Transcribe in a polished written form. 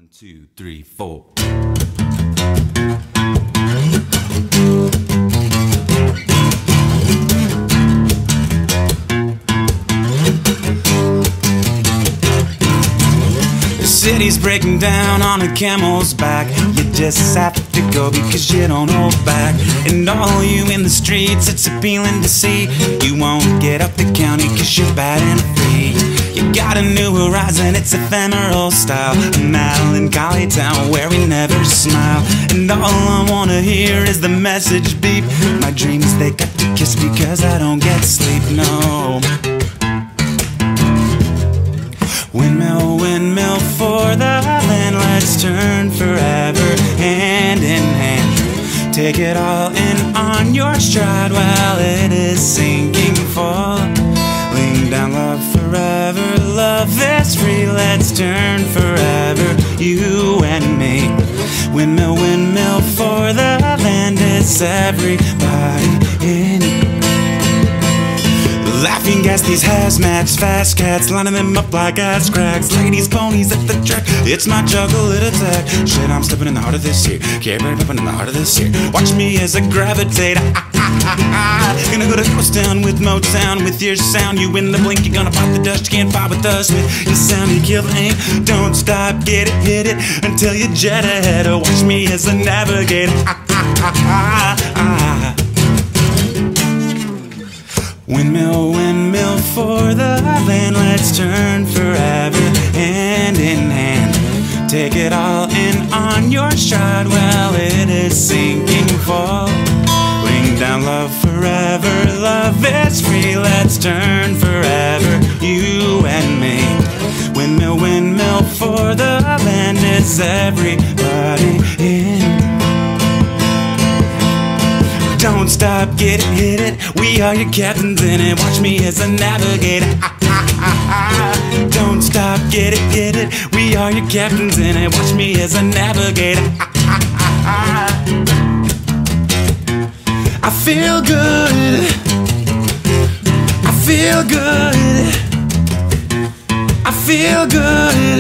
1, 2, 3, 4. The city's breaking down on a camel's back. You just have to go because you don't hold back. And all you in the streets, it's appealing to see. You won't get up the county because you're bad and free. You got a new horizon, it's ephemeral style. A melancholy town where we never smile. And all I wanna hear is the message beep. My dreams, they got to kiss because I don't get sleep, no. Windmill, windmill for the land. Let's turn forever hand in hand. Take it all in on your stride while it is sinking, falling down. Love forever, love is free. Let's turn forever, you and me. Windmill, windmill for the land. It's everybody in. Laughing gas, these hazmats, fast cats, lining them up like ass cracks. Ladies, ponies at the track, it's my juggling attack. Shit, I'm stepping in the heart of this here. Carrying up in the heart of this here. Watch me as I gravitate. Gonna go to Ghost Town with Motown. With your sound, you in the blink. You're gonna pop the dust, you can't fight with us. With your sound, you kill the ink. Don't stop, get it, hit it until you jet ahead. Watch me as I navigate. Windmill, windmill for the land. Let's turn forever hand in hand. Take it all in on your stride. Well, it is sinking, falling down. Love forever, love is free. Let's turn forever, you and me. Windmill, windmill for the land. It's everybody in. Don't stop, get it, hit it. We are your captains in it. Watch me as I navigate. Don't stop, get it, hit it. We are your captains in it. Watch me as I navigate. I feel good. I feel good. I feel good.